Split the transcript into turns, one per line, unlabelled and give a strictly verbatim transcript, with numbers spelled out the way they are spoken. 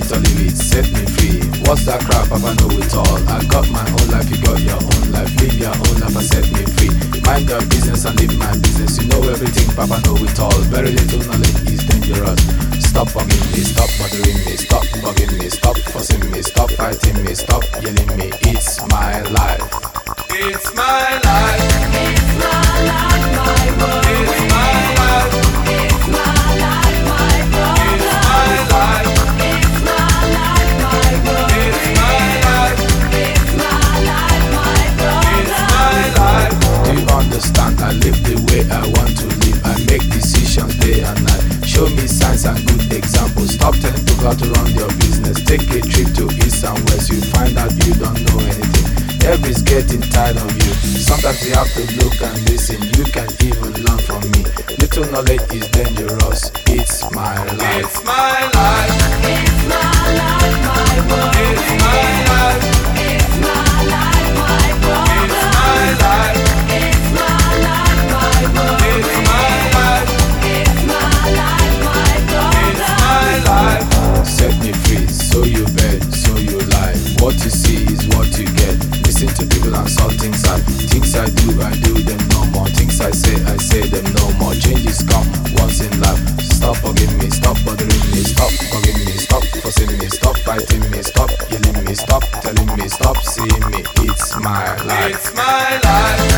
it or leave it, set me free. What's that crap, Papa know it all. I got my own life, you got your own life. Live your own life and set me free. Mind your business and live my business. You know everything, Papa know it all. Very little knowledge is dangerous. Stop bugging me, stop bothering me, stop bugging me, stop fussing me, stop fighting me, stop yelling me. It's my life.
It's my life.
It's my life, my world.
It's my life.
It's my life, my brother.
It's my life.
It's my life, my world.
It's my life.
It's my life, my brother.
It's my life.
Do you understand? I live the way I want to live. I make decisions day and night. Show me signs and good examples. Stop telling people how to run your business. Take a trip to east and west. You find out you don't know anything. Everybody's getting tired of you. Sometimes you have to look and listen. You can even learn from me. Little knowledge is dangerous. It's my life.
It's my life.
It's my life, my world.
It's my life.
It's my life, my brother.
It's my life.
It's my life, my world.
It's my life.
It's my life, my
It's
brother.
my life.
Set me free, so you bet, so you lie. What you see is what you get. Listen to people and saw things I Things I do, I do them no more. Things I say, I say them no more. Changes come once in life. Stop bugging me, stop bothering me, stop bugging me, stop fussing me, stop fighting me, stop yelling me, stop telling me, stop seeing me. It's my life.
It's my life.